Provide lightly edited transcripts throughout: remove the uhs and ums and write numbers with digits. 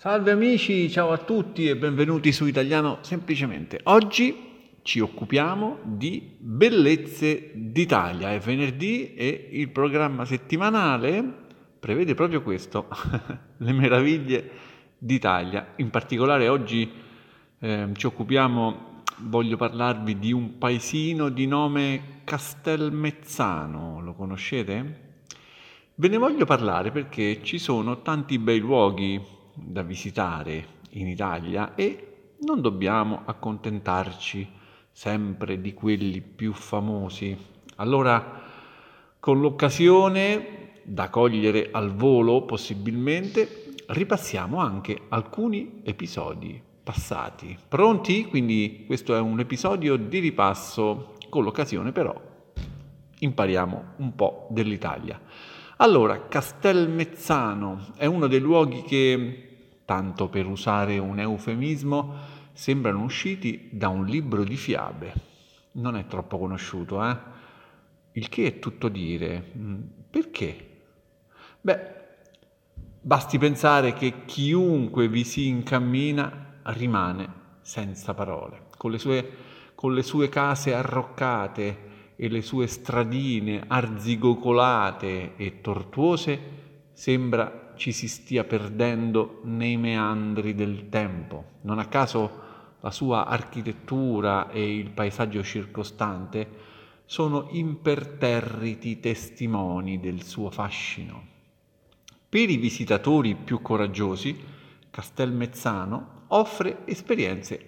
Salve amici, ciao a tutti e benvenuti su Italiano Semplicemente. Oggi ci occupiamo di bellezze d'Italia. È venerdì e il programma settimanale prevede proprio questo, le meraviglie d'Italia. In particolare oggi voglio parlarvi di un paesino di nome Castelmezzano. Lo conoscete? Ve ne voglio parlare perché ci sono tanti bei luoghi da visitare in Italia e non dobbiamo accontentarci sempre di quelli più famosi. Allora, con l'occasione da cogliere al volo possibilmente, ripassiamo anche alcuni episodi passati. Pronti? Quindi questo è un episodio di ripasso, con l'occasione però impariamo un po' dell'Italia. Allora, Castelmezzano è uno dei luoghi che, tanto per usare un eufemismo, sembrano usciti da un libro di fiabe. Non è troppo conosciuto, eh? Il che è tutto dire. Perché? Beh, basti pensare che chiunque vi si incammina rimane senza parole, con le sue case arroccate e le sue stradine arzigogolate e tortuose, sembra ci si stia perdendo nei meandri del tempo. Non a caso la sua architettura e il paesaggio circostante sono imperterriti testimoni del suo fascino. Per i visitatori più coraggiosi, Castelmezzano offre esperienze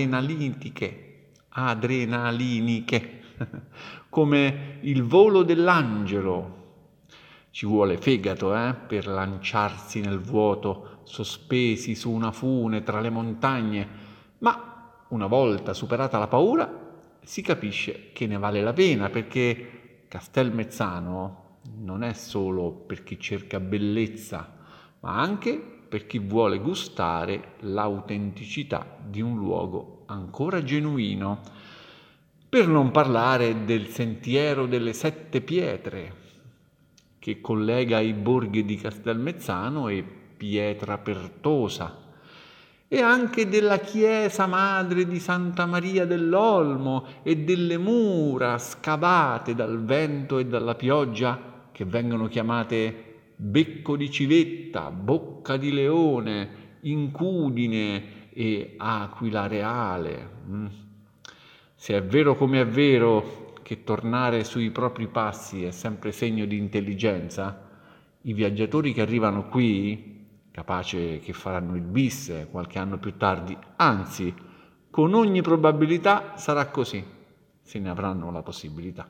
adrenaliniche, come il volo dell'angelo. Ci vuole fegato, per lanciarsi nel vuoto, sospesi su una fune tra le montagne, ma una volta superata la paura si capisce che ne vale la pena, perché Castelmezzano non è solo per chi cerca bellezza, ma anche per chi vuole gustare l'autenticità di un luogo ancora genuino. Per non parlare del sentiero delle Sette Pietre, che collega i borghi di Castelmezzano e Pietrapertosa, e anche della chiesa madre di Santa Maria dell'Olmo e delle mura scavate dal vento e dalla pioggia che vengono chiamate Becco di Civetta, Bocca di Leone, Incudine e Aquila Reale. Se è vero come è vero che tornare sui propri passi è sempre segno di intelligenza, i viaggiatori che arrivano qui, capace che faranno il bis qualche anno più tardi, anzi, con ogni probabilità sarà così, se ne avranno la possibilità.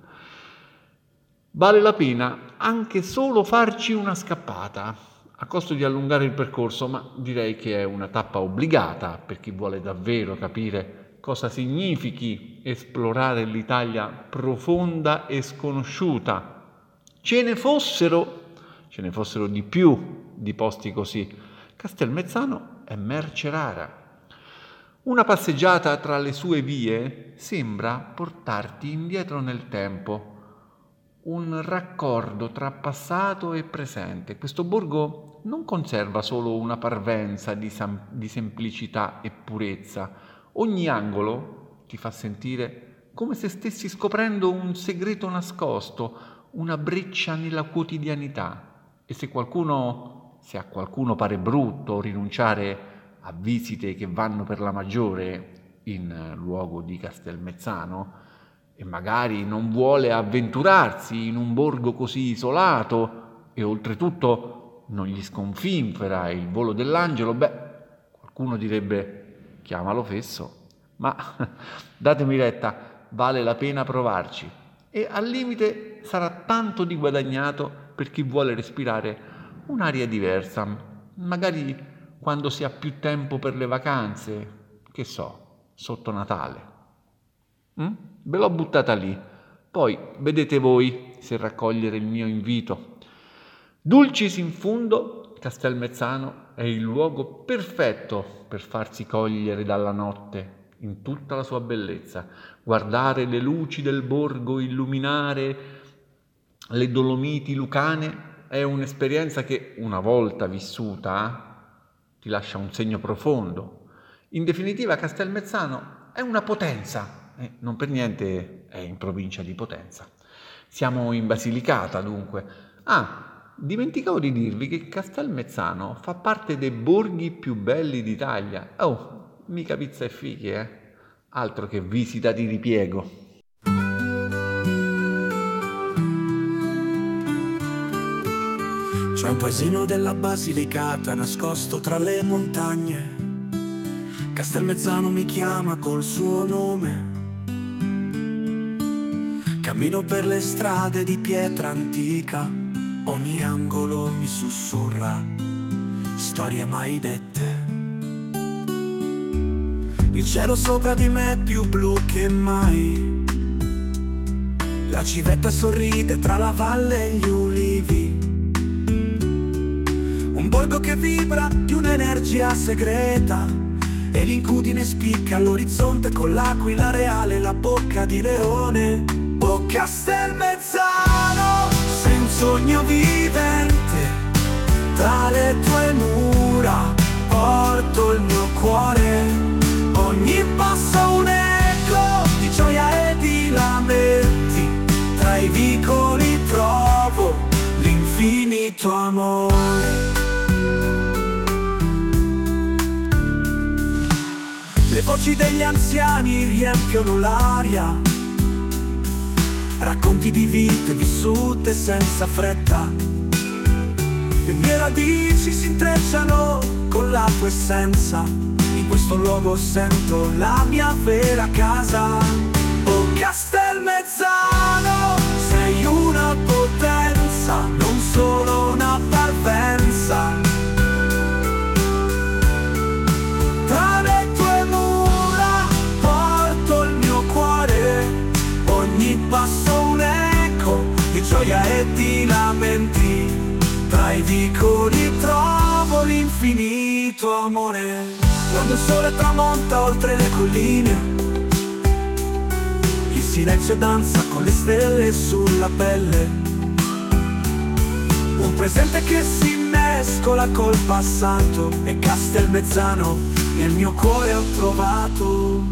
Vale la pena anche solo farci una scappata, a costo di allungare il percorso, ma direi che è una tappa obbligata per chi vuole davvero capire cosa significhi esplorare l'Italia profonda e sconosciuta. Ce ne fossero di più di posti così. Castelmezzano è merce rara. Una passeggiata tra le sue vie sembra portarti indietro nel tempo, un raccordo tra passato e presente. Questo borgo non conserva solo una parvenza di semplicità e purezza. Ogni angolo ti fa sentire come se stessi scoprendo un segreto nascosto, una breccia nella quotidianità. E se a qualcuno pare brutto rinunciare a visite che vanno per la maggiore in luogo di Castelmezzano, e magari non vuole avventurarsi in un borgo così isolato e oltretutto non gli sconfinfera il volo dell'angelo, qualcuno direbbe chiamalo fesso, ma datemi retta, vale la pena provarci e al limite sarà tanto di guadagnato per chi vuole respirare un'aria diversa, magari quando si ha più tempo per le vacanze, che so, sotto Natale. Ve l'ho buttata lì, poi vedete voi se raccogliere il mio invito. Dulcis in fundo, Castelmezzano è il luogo perfetto per farsi cogliere dalla notte in tutta la sua bellezza, guardare le luci del borgo illuminare le Dolomiti lucane è un'esperienza che una volta vissuta ti lascia un segno profondo. In definitiva, Castelmezzano è una potenza, non per niente è in provincia di Potenza. Siamo in Basilicata, dunque. Dimenticavo di dirvi che Castelmezzano fa parte dei borghi più belli d'Italia. Oh, mica pizza e fichi, altro che visita di ripiego. C'è un paesino della Basilicata nascosto tra le montagne. Castelmezzano mi chiama col suo nome. Cammino per le strade di pietra antica, ogni angolo mi sussurra storie mai dette. Il cielo sopra di me è più blu che mai. La civetta sorride tra la valle e gli ulivi. Un borgo che vibra di un'energia segreta, e l'incudine spicca all'orizzonte con l'aquila reale e la bocca di leone. Oh Castelmezzano, sei un sogno vivente, tra le tue mura porto il mio cuore. Ogni passo un eco di gioia e di lamenti, tra i vicoli trovo l'infinito amore. Le voci degli anziani riempiono l'aria, racconti di vite vissute senza fretta. Le mie radici si intrecciano con la tua essenza, in questo luogo sento la mia vera casa. Oh Castelmezzano, sei una potenza, non solo una parvenza. Tra le tue mura porto il mio cuore, ogni passo un eco di gioia e di lamenti, tra i vicoli trovo l'infinito amore. Quando il sole tramonta oltre le colline, il silenzio danza con le stelle sulla pelle. Un presente che si mescola col passato, e Castelmezzano nel mio cuore ho trovato.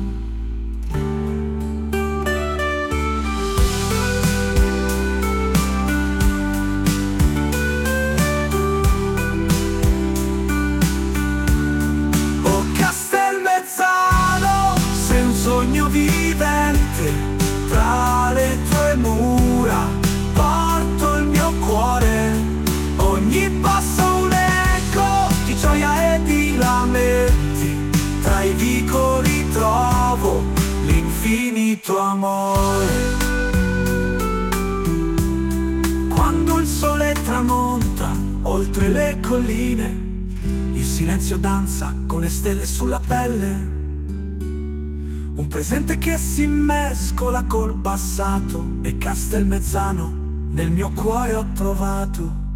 Oh Castelmezzano, sei un sogno vivente, tra le tue mura porto il mio cuore. Ogni passo un eco di gioia e di lamenti, tra i vicoli trovo l'infinito amore. Quando il sole tramonta oltre le colline, il silenzio danza con le stelle sulla pelle. Un presente che si mescola col passato, e Castelmezzano nel mio cuore ho trovato.